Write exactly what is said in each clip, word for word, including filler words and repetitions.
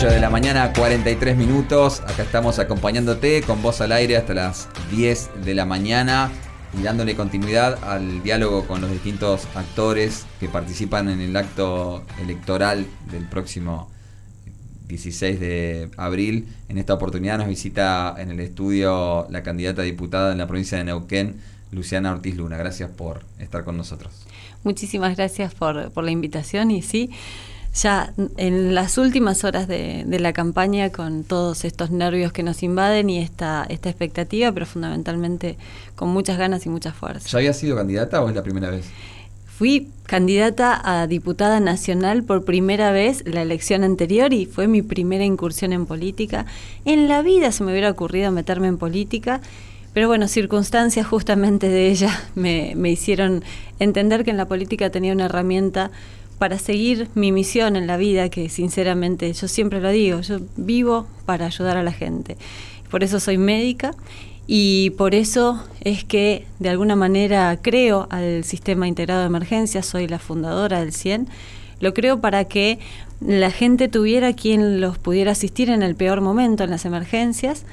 ocho de la mañana, cuarenta y tres minutos. Acá estamos acompañándote con Voz al Aire hasta las diez de la mañana y dándole continuidad al diálogo con los distintos actores que participan en el acto electoral del próximo dieciséis de abril. En esta oportunidad nos visita en el estudio la candidata a diputada en la provincia de Neuquén, Luciana Ortiz Luna. Gracias por estar con nosotros. Muchísimas gracias por, por la invitación y sí, ya en las últimas horas de, de la campaña, con todos estos nervios que nos invaden y esta, esta expectativa, pero fundamentalmente con muchas ganas y mucha fuerza. ¿Ya había sido candidata o es la primera vez? Fui candidata a diputada nacional por primera vez la elección anterior y fue mi primera incursión en política. En la vida se me hubiera ocurrido meterme en política, pero bueno, circunstancias justamente de ella me, me hicieron entender que en la política tenía una herramienta para seguir mi misión en la vida, que sinceramente yo siempre lo digo, yo vivo para ayudar a la gente. Por eso soy médica y por eso es que de alguna manera creo al sistema integrado de emergencias, soy la fundadora del CIEN. Lo creo para que la gente tuviera quien los pudiera asistir en el peor momento, en las emergencias.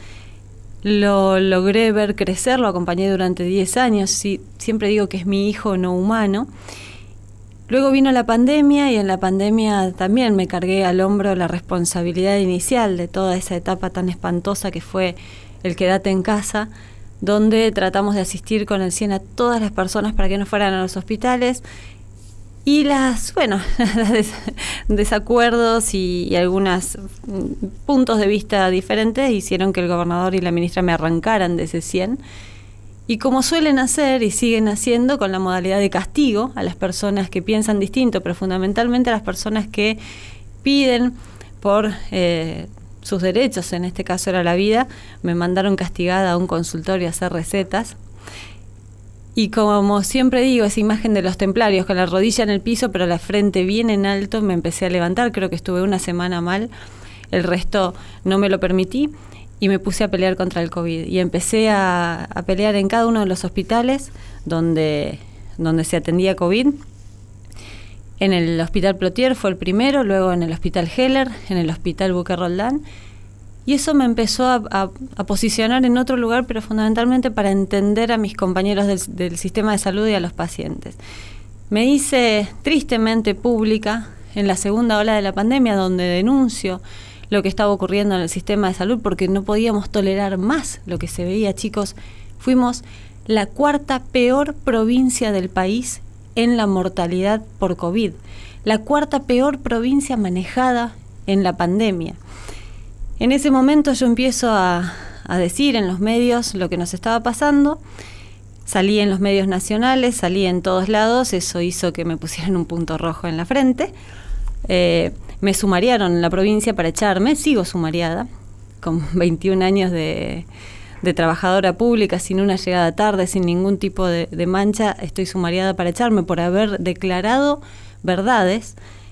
Lo logré ver crecer, lo acompañé durante diez años, sí, siempre digo que es mi hijo no humano. Luego vino la pandemia y en la pandemia también me cargué al hombro la responsabilidad inicial de toda esa etapa tan espantosa que fue el quédate en casa, donde tratamos de asistir con el CIEN a todas las personas para que no fueran a los hospitales. Y las, bueno, des, desacuerdos y, y algunos puntos de vista diferentes hicieron que el gobernador y la ministra me arrancaran de ese CIEN. Y como suelen hacer y siguen haciendo con la modalidad de castigo a las personas que piensan distinto, pero fundamentalmente a las personas que piden por eh, sus derechos, en este caso era la vida, me mandaron castigada a un consultorio a hacer recetas. Y como siempre digo, esa imagen de los templarios con la rodilla en el piso pero la frente bien en alto, me empecé a levantar, creo que estuve una semana mal, el resto no me lo permití. Y me puse a pelear contra el COVID. Y empecé a, a pelear en cada uno de los hospitales donde, donde se atendía COVID. En el Hospital Plotier fue el primero, luego en el Hospital Heller, en el Hospital Buque Roldán. Y eso me empezó a, a, a posicionar en otro lugar, pero fundamentalmente para entender a mis compañeros del, del sistema de salud y a los pacientes. Me hice tristemente pública en la segunda ola de la pandemia, donde denuncio lo que estaba ocurriendo en el sistema de salud, porque no podíamos tolerar más lo que se veía, chicos. Fuimos la cuarta peor provincia del país en la mortalidad por COVID, la cuarta peor provincia manejada en la pandemia. En ese momento yo empiezo a, a decir en los medios lo que nos estaba pasando, salí en los medios nacionales, salí en todos lados, eso hizo que me pusieran un punto rojo en la frente. Eh, me sumariaron en la provincia para echarme, sigo sumariada, con veintiún años de, de trabajadora pública, sin una llegada tarde, sin ningún tipo de, de mancha, estoy sumariada para echarme por haber declarado verdades.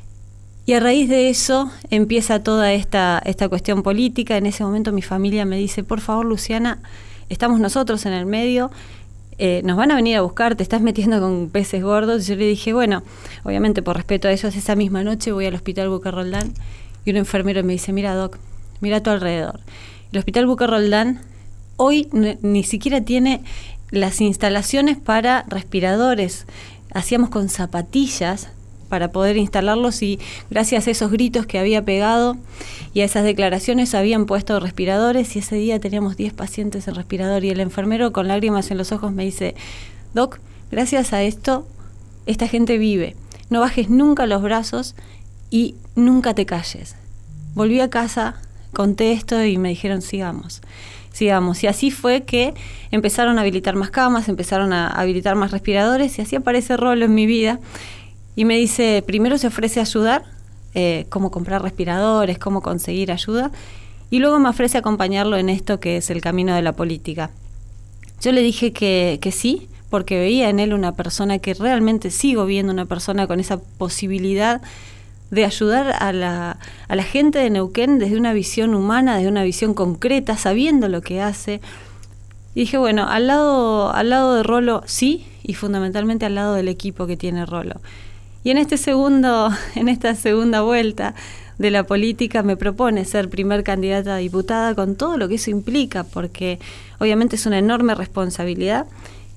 Y a raíz de eso empieza toda esta, esta cuestión política. En ese momento mi familia me dice, por favor, Luciana, estamos nosotros en el medio, Eh, nos van a venir a buscar, te estás metiendo con peces gordos. Y yo le dije, bueno, obviamente por respeto a ellos, esa misma noche voy al Hospital Buque Roldán y un enfermero me dice, mira Doc, mira a tu alrededor. El Hospital Buque Roldán hoy n- ni siquiera tiene las instalaciones para respiradores. Hacíamos con zapatillas para poder instalarlos y gracias a esos gritos que había pegado y a esas declaraciones habían puesto respiradores y ese día teníamos diez pacientes en respirador y el enfermero con lágrimas en los ojos me dice, Doc, gracias a esto esta gente vive, no bajes nunca los brazos y nunca te calles. Volví a casa, conté esto y me dijeron sigamos, sigamos y así fue que empezaron a habilitar más camas, empezaron a habilitar más respiradores y así aparece Rolo en mi vida. Y me dice, primero se ofrece a ayudar, eh, cómo comprar respiradores, cómo conseguir ayuda, y luego me ofrece acompañarlo en esto que es el camino de la política. Yo le dije que, que sí, porque veía en él una persona que realmente sigo viendo, una persona con esa posibilidad de ayudar a la, a la gente de Neuquén desde una visión humana, desde una visión concreta, sabiendo lo que hace. Y dije, bueno, al lado, al lado de Rolo sí, y fundamentalmente al lado del equipo que tiene Rolo. Y en este segundo, en esta segunda vuelta de la política me propone ser primer candidata a diputada con todo lo que eso implica, porque obviamente es una enorme responsabilidad,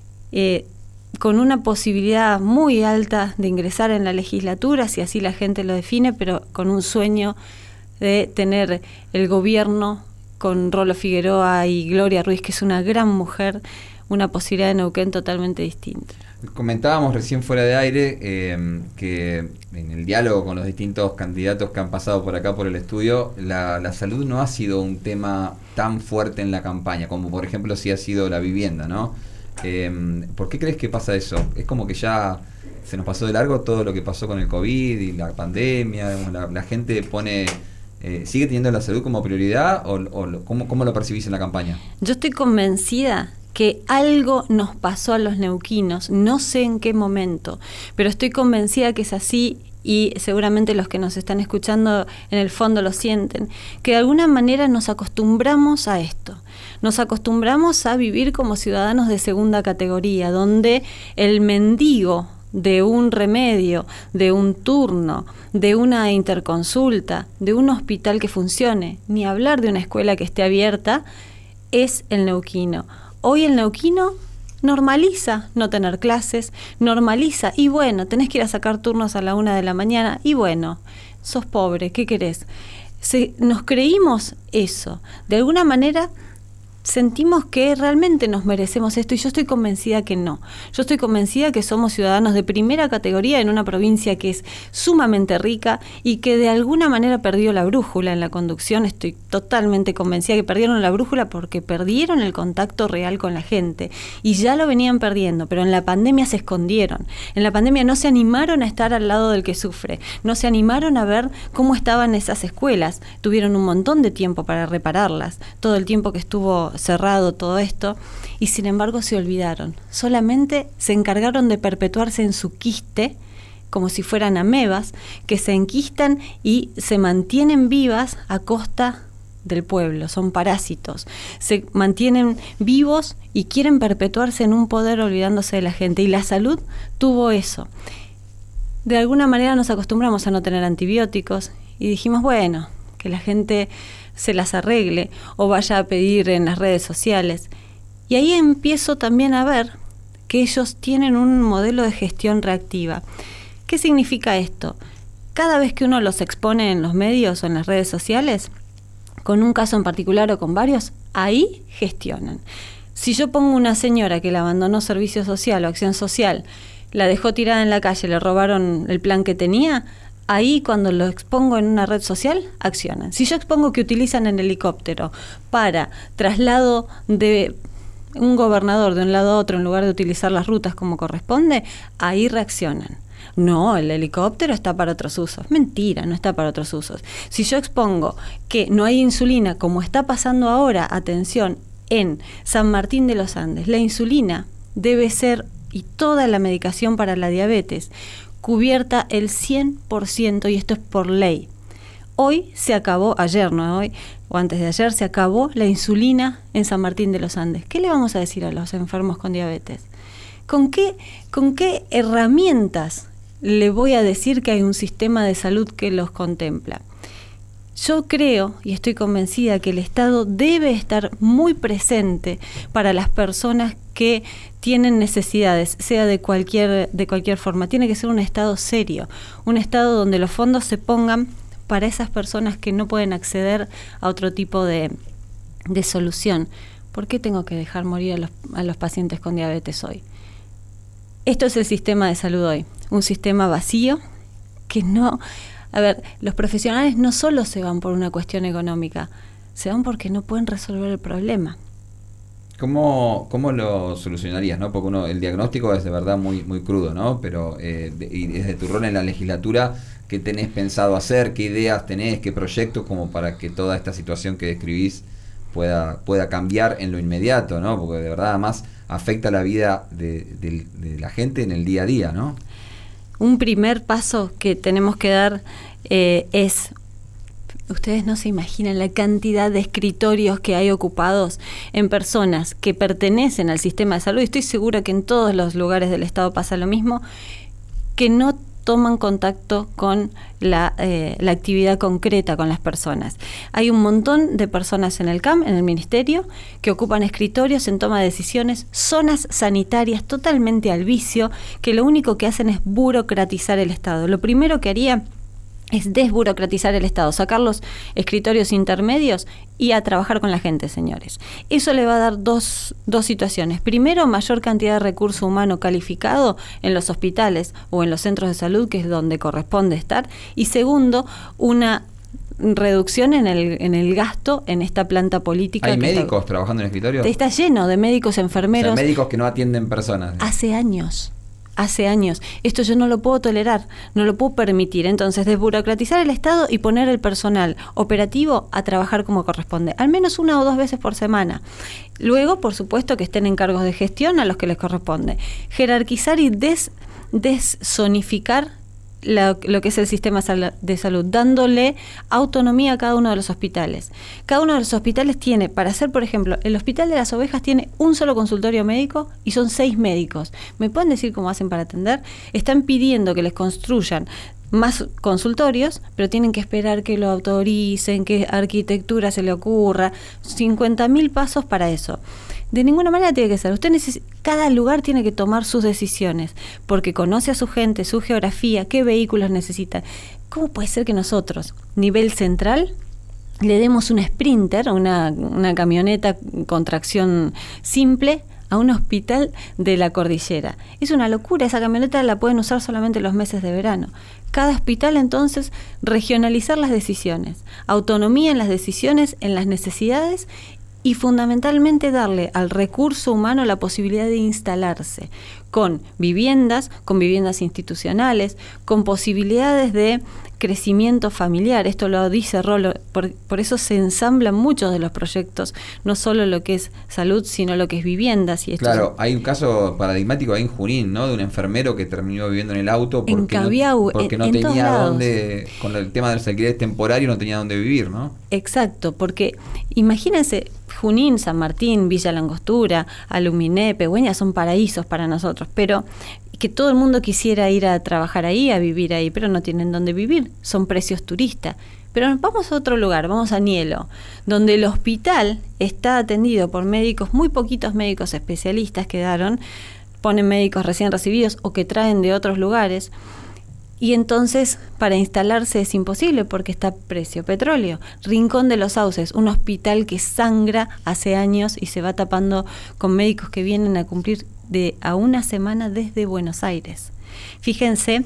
eh, con una posibilidad muy alta de ingresar en la legislatura, si así la gente lo define, pero con un sueño de tener el gobierno con Rolo Figueroa y Gloria Ruiz, que es una gran mujer, una posibilidad de Neuquén totalmente distinta. Comentábamos recién fuera de aire eh, que en el diálogo con los distintos candidatos que han pasado por acá por el estudio, la, la salud no ha sido un tema tan fuerte en la campaña, como por ejemplo sí ha sido la vivienda, ¿no? Eh, ¿Por qué crees que pasa eso? Es como que ya se nos pasó de largo todo lo que pasó con el COVID y la pandemia, digamos, la, la gente pone... Eh, ¿Sigue teniendo la salud como prioridad o, o lo, ¿cómo, cómo lo percibís en la campaña? Yo estoy convencida que algo nos pasó a los neuquinos, no sé en qué momento, pero estoy convencida que es así y seguramente los que nos están escuchando en el fondo lo sienten, que de alguna manera nos acostumbramos a esto. Nos acostumbramos a vivir como ciudadanos de segunda categoría, donde el mendigo de un remedio, de un turno, de una interconsulta, de un hospital que funcione, ni hablar de una escuela que esté abierta, es el neuquino. Hoy el neuquino normaliza no tener clases, normaliza, y bueno, tenés que ir a sacar turnos a la una de la mañana, y bueno, sos pobre, ¿qué querés? Se, nos creímos eso. De alguna manera sentimos que realmente nos merecemos esto y yo estoy convencida que no. Yo estoy convencida que somos ciudadanos de primera categoría en una provincia que es sumamente rica y que de alguna manera perdió la brújula en la conducción. Estoy totalmente convencida que perdieron la brújula porque perdieron el contacto real con la gente y ya lo venían perdiendo, pero en la pandemia se escondieron. En la pandemia no se animaron a estar al lado del que sufre, no se animaron a ver cómo estaban esas escuelas. Tuvieron un montón de tiempo para repararlas, todo el tiempo que estuvo cerrado todo esto, y sin embargo se olvidaron. Solamente se encargaron de perpetuarse en su quiste, como si fueran amebas, que se enquistan y se mantienen vivas a costa del pueblo. Son parásitos. Se mantienen vivos y quieren perpetuarse en un poder olvidándose de la gente. Y la salud tuvo eso. De alguna manera nos acostumbramos a no tener antibióticos y dijimos, bueno, que la gente se las arregle o vaya a pedir en las redes sociales. Y ahí empiezo también a ver que ellos tienen un modelo de gestión reactiva. ¿Qué significa esto? Cada vez que uno los expone en los medios o en las redes sociales, con un caso en particular o con varios, ahí gestionan. Si yo pongo una señora que la abandonó servicio social o acción social, la dejó tirada en la calle, le robaron el plan que tenía, ahí cuando lo expongo en una red social, accionan. Si yo expongo que utilizan el helicóptero para traslado de un gobernador de un lado a otro en lugar de utilizar las rutas como corresponde, ahí reaccionan. No, el helicóptero está para otros usos. Mentira, no está para otros usos. Si yo expongo que no hay insulina, como está pasando ahora, atención, en San Martín de los Andes, la insulina debe ser, y toda la medicación para la diabetes, cubierta el cien por ciento, y esto es por ley. Hoy se acabó, ayer no hoy, o antes de ayer, se acabó la insulina en San Martín de los Andes. ¿Qué le vamos a decir a los enfermos con diabetes? ¿Con qué, con qué herramientas le voy a decir que hay un sistema de salud que los contempla? Yo creo y estoy convencida que el Estado debe estar muy presente para las personas que tienen necesidades, sea de cualquier, de cualquier forma. Tiene que ser un Estado serio, un Estado donde los fondos se pongan para esas personas que no pueden acceder a otro tipo de, de solución. ¿Por qué tengo que dejar morir a los, a los pacientes con diabetes hoy? Esto es el sistema de salud hoy, un sistema vacío que no... A ver, los profesionales no solo se van por una cuestión económica, se van porque no pueden resolver el problema. ¿Cómo, cómo lo solucionarías, no? Porque uno, el diagnóstico es de verdad muy, muy crudo, ¿no? Pero eh, de, y desde tu rol en la legislatura, ¿qué tenés pensado hacer? ¿Qué ideas tenés? ¿Qué proyectos como para que toda esta situación que describís pueda, pueda cambiar en lo inmediato, ¿no? Porque de verdad además afecta la vida de, de, de la gente en el día a día, ¿no? Un primer paso que tenemos que dar eh, es, ustedes no se imaginan la cantidad de escritorios que hay ocupados en personas que pertenecen al sistema de salud, y estoy segura que en todos los lugares del Estado pasa lo mismo, que no toman contacto con la, eh, la actividad concreta con las personas. Hay un montón de personas en el C A M, en el Ministerio, que ocupan escritorios en toma de decisiones, zonas sanitarias totalmente al vicio, que lo único que hacen es burocratizar el Estado. Lo primero que haría es desburocratizar el Estado, sacar los escritorios intermedios y a trabajar con la gente, señores. Eso le va a dar dos, dos situaciones. Primero, mayor cantidad de recurso humano calificado en los hospitales o en los centros de salud, que es donde corresponde estar. Y segundo, una reducción en el, en el gasto en esta planta política. ¿Hay médicos está, trabajando en escritorios? Está lleno de médicos, enfermeros. O sea, médicos que no atienden personas. Hace años. Hace años. Esto yo no lo puedo tolerar, no lo puedo permitir. Entonces, desburocratizar el Estado y poner el personal operativo a trabajar como corresponde, al menos una o dos veces por semana. Luego, por supuesto, que estén en cargos de gestión a los que les corresponde. Jerarquizar y des, deszonificar La, lo que es el sistema de salud, dándole autonomía a cada uno de los hospitales. Cada uno de los hospitales tiene, para hacer, por ejemplo, el Hospital de las Ovejas tiene un solo consultorio médico y son seis médicos. ¿Me pueden decir cómo hacen para atender? Están pidiendo que les construyan más consultorios, pero tienen que esperar que lo autoricen, que arquitectura se le ocurra, cincuenta mil pasos para eso. De ninguna manera tiene que ser. Usted neces- cada lugar tiene que tomar sus decisiones, porque conoce a su gente, su geografía, qué vehículos necesitan. ¿Cómo puede ser que nosotros, nivel central, le demos un Sprinter, una, una camioneta con tracción simple, a un hospital de la cordillera? Es una locura. Esa camioneta la pueden usar solamente los meses de verano. Cada hospital, entonces, regionalizar las decisiones, autonomía en las decisiones, en las necesidades, y fundamentalmente darle al recurso humano la posibilidad de instalarse con viviendas, con viviendas institucionales, con posibilidades de crecimiento familiar. Esto lo dice Rolo, por, por eso se ensamblan muchos de los proyectos, no solo lo que es salud, sino lo que es viviendas. Y esto claro, es, hay un caso paradigmático ahí en Junín, ¿no? De un enfermero que terminó viviendo en el auto porque en Cabiau, no, porque en, no en tenía dónde, con el tema de los alquileres temporarios, no tenía dónde vivir, ¿no? Exacto, porque imagínense, Junín, San Martín, Villa Langostura, Aluminé, Pegüeña son paraísos para nosotros, pero que todo el mundo quisiera ir a trabajar ahí, a vivir ahí, pero no tienen dónde vivir, son precios turistas. Pero nos vamos a otro lugar, vamos a Nielo, donde el hospital está atendido por médicos, muy poquitos médicos especialistas quedaron, ponen médicos recién recibidos o que traen de otros lugares. Y entonces para instalarse es imposible porque está precio petróleo. Rincón de los Sauces, un hospital que sangra hace años y se va tapando con médicos que vienen a cumplir de a una semana desde Buenos Aires. Fíjense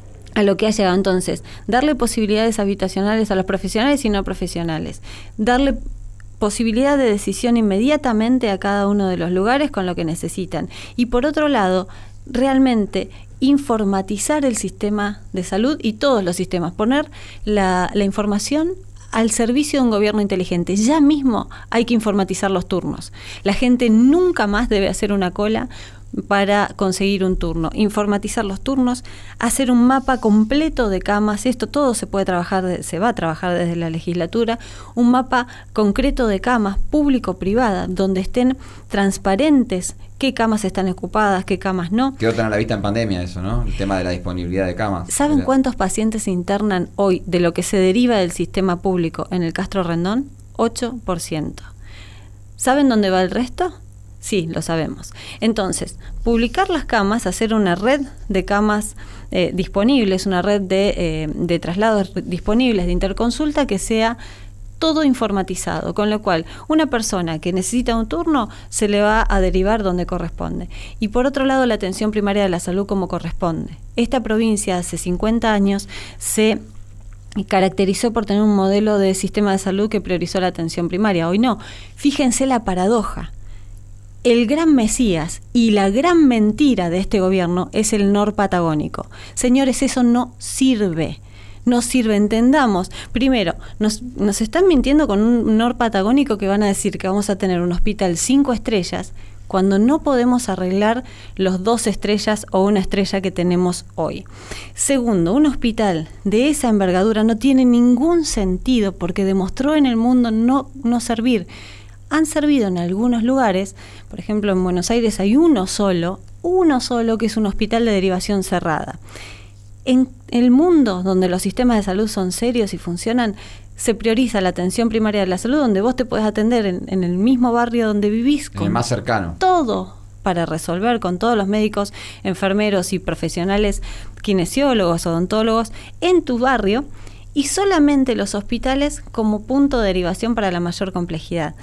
a lo que ha llegado entonces, darle posibilidades habitacionales a los profesionales y no profesionales, darle posibilidad de decisión inmediatamente a cada uno de los lugares con lo que necesitan. Y por otro lado, realmente informatizar el sistema de salud y todos los sistemas, poner la, la información al servicio de un gobierno inteligente. Ya mismo hay que informatizar los turnos. La gente nunca más debe hacer una cola para conseguir un turno. Informatizar los turnos, hacer un mapa completo de camas, esto todo se puede trabajar, se va a trabajar desde la legislatura, un mapa concreto de camas público-privada, donde estén transparentes qué camas están ocupadas, qué camas no. Quedó tan a la vista en pandemia eso, ¿no? El tema de la disponibilidad de camas. ¿Saben Era... cuántos pacientes se internan hoy de lo que se deriva del sistema público en el Castro Rendón? ocho por ciento. ¿Saben dónde va el resto? Sí, lo sabemos. Entonces, publicar las camas, hacer una red de camas eh, disponibles, una red de, eh, de traslados disponibles, de interconsulta, que sea todo informatizado, con lo cual una persona que necesita un turno se le va a derivar donde corresponde. Y por otro lado, la atención primaria de la salud como corresponde. Esta provincia hace cincuenta años se caracterizó por tener un modelo de sistema de salud que priorizó la atención primaria. Hoy no. Fíjense la paradoja. El gran mesías y la gran mentira de este gobierno es el norpatagónico. Señores, eso no sirve. No sirve, entendamos. Primero, nos, nos están mintiendo con un norpatagónico que van a decir que vamos a tener un hospital cinco estrellas cuando no podemos arreglar los dos estrellas o una estrella que tenemos hoy. Segundo, un hospital de esa envergadura no tiene ningún sentido porque demostró en el mundo no, no servir. Han servido en algunos lugares, por ejemplo en Buenos Aires hay uno solo, uno solo que es un hospital de derivación cerrada. En el mundo donde los sistemas de salud son serios y funcionan, se prioriza la atención primaria de la salud, donde vos te podés atender en, en el mismo barrio donde vivís. En el más cercano. Todo para resolver, con todos los médicos, enfermeros y profesionales, kinesiólogos, odontólogos, en tu barrio, y solamente los hospitales como punto de derivación para la mayor complejidad.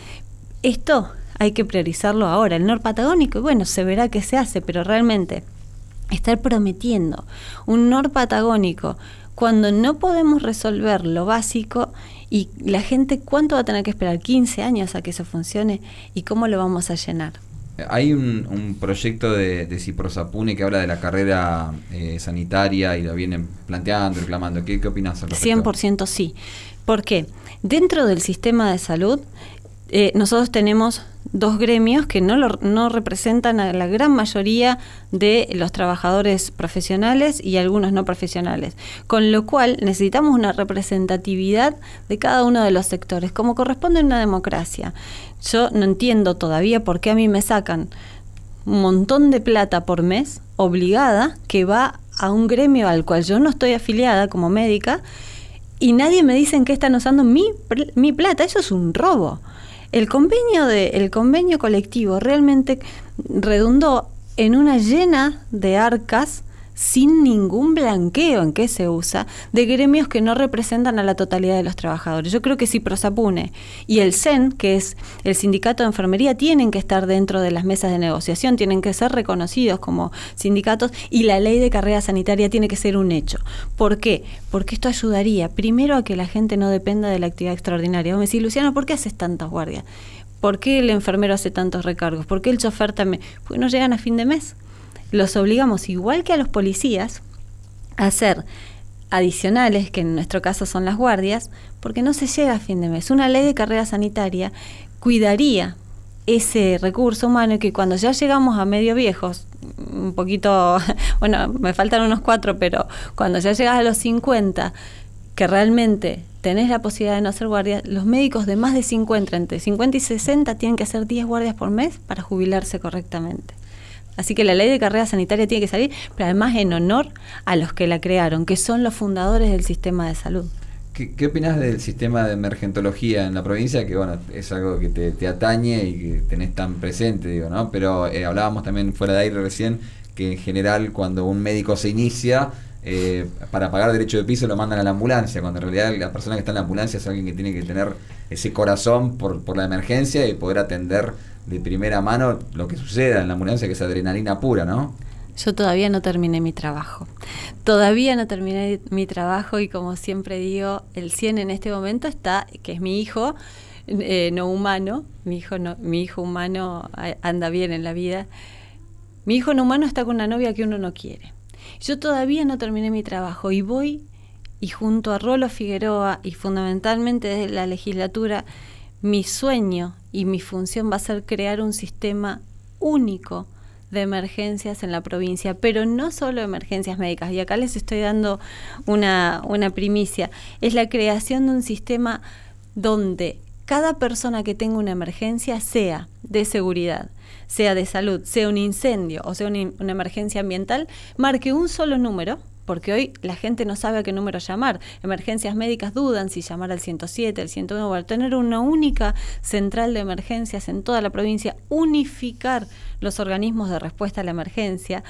Esto hay que priorizarlo ahora. El norpatagónico, y bueno, se verá qué se hace, pero realmente estar prometiendo un norpatagónico cuando no podemos resolver lo básico, y la gente, ¿cuánto va a tener que esperar? quince años a que eso funcione, y cómo lo vamos a llenar. Hay un, un proyecto de, de Ciprosapune que habla de la carrera eh, sanitaria y lo vienen planteando, reclamando. ¿Qué, qué opinas al respecto? cien por ciento sí. ¿Por qué? Dentro del sistema de salud, eh, nosotros tenemos dos gremios que no, lo, no representan a la gran mayoría de los trabajadores profesionales y algunos no profesionales, con lo cual necesitamos una representatividad de cada uno de los sectores, como corresponde en una democracia. Yo no entiendo todavía por qué a mí me sacan un montón de plata por mes, obligada, que va a un gremio al cual yo no estoy afiliada como médica, y nadie me dice en qué están usando mi, mi plata. Eso es un robo. El convenio de, el convenio colectivo realmente redundó en una llena de arcas sin ningún blanqueo en qué se usa, de gremios que no representan a la totalidad de los trabajadores. Yo creo que Ciprosapune y el C E N, que es el sindicato de enfermería, tienen que estar dentro de las mesas de negociación, tienen que ser reconocidos como sindicatos, y la ley de carrera sanitaria tiene que ser un hecho. ¿Por qué? Porque esto ayudaría primero a que la gente no dependa de la actividad extraordinaria. Vos me decís, Luciana, ¿por qué haces tantas guardias? ¿Por qué el enfermero hace tantos recargos? ¿Por qué el chofer también? Porque no llegan a fin de mes. Los obligamos, igual que a los policías, a hacer adicionales, que en nuestro caso son las guardias, porque no se llega a fin de mes. Una ley de carrera sanitaria cuidaría ese recurso humano, y que cuando ya llegamos a medio viejos, un poquito, bueno, me faltan unos cuatro, pero cuando ya llegas a los cincuenta, que realmente tenés la posibilidad de no hacer guardia, los médicos de más de cincuenta, entre cincuenta y sesenta, tienen que hacer diez guardias por mes para jubilarse correctamente. Así que la ley de carrera sanitaria tiene que salir, pero además en honor a los que la crearon, que son los fundadores del sistema de salud. ¿Qué, qué opinas del sistema de emergentología en la provincia? Que bueno, es algo que te, te atañe y que tenés tan presente, digo, ¿no? Pero eh, hablábamos también fuera de aire recién que en general cuando un médico se inicia, eh, para pagar derecho de piso lo mandan a la ambulancia, cuando en realidad la persona que está en la ambulancia es alguien que tiene que tener ese corazón por, por la emergencia y poder atender de primera mano lo que suceda en la ambulancia, que es adrenalina pura, ¿no? Yo todavía no terminé mi trabajo. Todavía no terminé mi trabajo, y como siempre digo, el C I E N en este momento está, que es mi hijo, eh, no humano, mi hijo, no, mi hijo humano anda bien en la vida. Mi hijo no humano está con una novia que uno no quiere. Yo todavía no terminé mi trabajo y voy, y junto a Rolo Figueroa y fundamentalmente desde la legislatura, mi sueño y mi función va a ser crear un sistema único de emergencias en la provincia, pero no solo emergencias médicas, y acá les estoy dando una, una primicia, es la creación de un sistema donde cada persona que tenga una emergencia, sea de seguridad, sea de salud, sea un incendio o sea una, una emergencia ambiental, marque un solo número, porque hoy la gente no sabe a qué número llamar. Emergencias médicas dudan si llamar al ciento siete, al ciento uno, o al tener una única central de emergencias en toda la provincia, unificar los organismos de respuesta a la emergencia,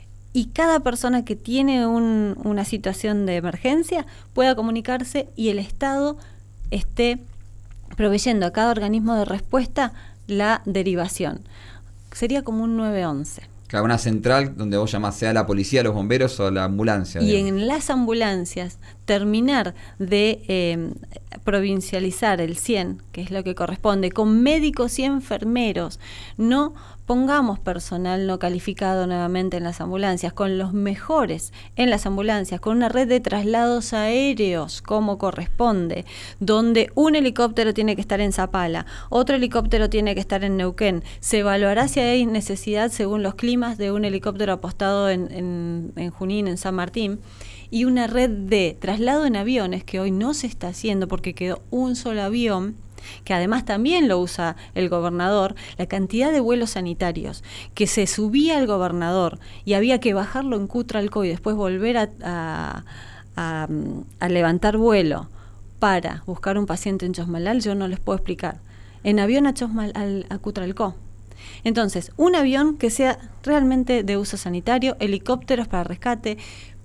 y cada persona que tiene un, una situación de emergencia pueda comunicarse y el Estado esté proveyendo a cada organismo de respuesta la derivación. Sería como un nueve once. Claro, una central donde vos llamás sea la policía, los bomberos o la ambulancia. Y digamos. En las ambulancias terminar de eh, provincializar el C I E N, que es lo que corresponde, con médicos y enfermeros. No pongamos personal no calificado nuevamente en las ambulancias, con los mejores en las ambulancias, con una red de traslados aéreos como corresponde, donde un helicóptero tiene que estar en Zapala, otro helicóptero tiene que estar en Neuquén. Se evaluará si hay necesidad, según los climas, de un helicóptero apostado en, en, en Junín, en San Martín, y una red de traslado en aviones, que hoy no se está haciendo porque quedó un solo avión, que además también lo usa el gobernador, la cantidad de vuelos sanitarios que se subía el gobernador y había que bajarlo en Cutralcó y después volver a, a, a, a levantar vuelo para buscar un paciente en Chosmalal, yo no les puedo explicar. En avión a, Chosmalal, a Cutralcó. Entonces, un avión que sea realmente de uso sanitario, helicópteros para rescate,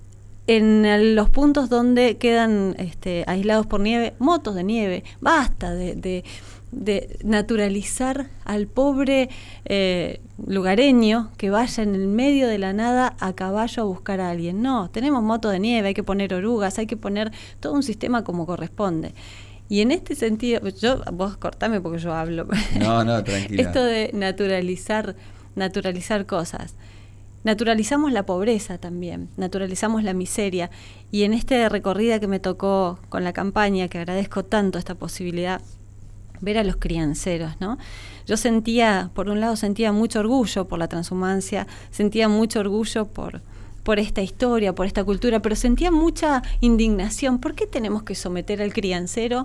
en el, los puntos donde quedan este, aislados por nieve, motos de nieve. Basta de, de, de naturalizar al pobre eh, lugareño que vaya en el medio de la nada a caballo a buscar a alguien. No, tenemos motos de nieve, hay que poner orugas, hay que poner todo un sistema como corresponde. Y en este sentido, yo vos cortame porque yo hablo. No, no, tranquila. Esto de naturalizar, naturalizar cosas. Naturalizamos la pobreza también, naturalizamos la miseria. Y en este recorrido que me tocó con la campaña, que agradezco tanto esta posibilidad, ver a los crianceros, ¿no? Yo sentía, por un lado, sentía mucho orgullo por la transhumancia, sentía mucho orgullo por, por esta historia, por esta cultura, pero sentía mucha indignación. ¿Por qué tenemos que someter al criancero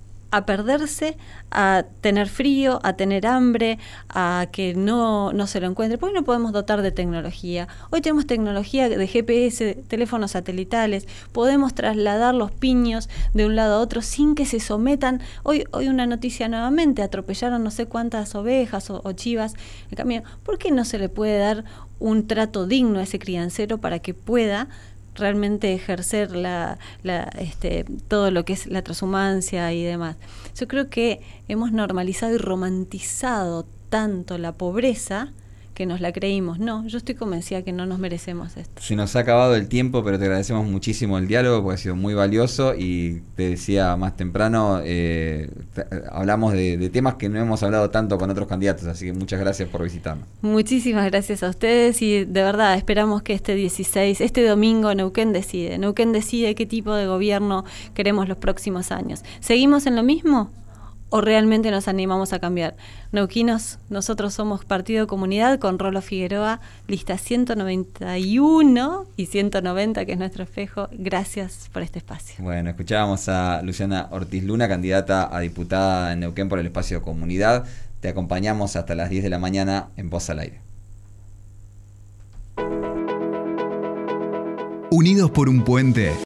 a perderse, a tener frío, a tener hambre, a que no, no se lo encuentre? ¿Por qué no podemos dotar de tecnología? Hoy tenemos tecnología de G P S, teléfonos satelitales, podemos trasladar los piños de un lado a otro sin que se sometan. Hoy, hoy una noticia nuevamente, atropellaron no sé cuántas ovejas o, o chivas en camino. ¿Por qué no se le puede dar un trato digno a ese criancero para que pueda realmente ejercer la, la, este, todo lo que es la transhumancia y demás? Yo creo que hemos normalizado y romantizado tanto la pobreza que nos la creímos. No, yo estoy convencida que no nos merecemos esto. Se nos ha acabado el tiempo, pero te agradecemos muchísimo el diálogo porque ha sido muy valioso y te decía más temprano, eh, te, hablamos de, de temas que no hemos hablado tanto con otros candidatos, así que muchas gracias por visitarnos. Muchísimas gracias a ustedes y de verdad esperamos que este dieciséis, este domingo Neuquén decide, Neuquén decide qué tipo de gobierno queremos los próximos años. ¿Seguimos en lo mismo o realmente nos animamos a cambiar? Neuquinos, nosotros somos Partido Comunidad con Rolo Figueroa, lista ciento noventa y uno y ciento noventa, que es nuestro espejo. Gracias por este espacio. Bueno, escuchábamos a Luciana Ortiz Luna, candidata a diputada en Neuquén por el espacio Comunidad. Te acompañamos hasta las diez de la mañana en Voz al Aire. Unidos por un puente.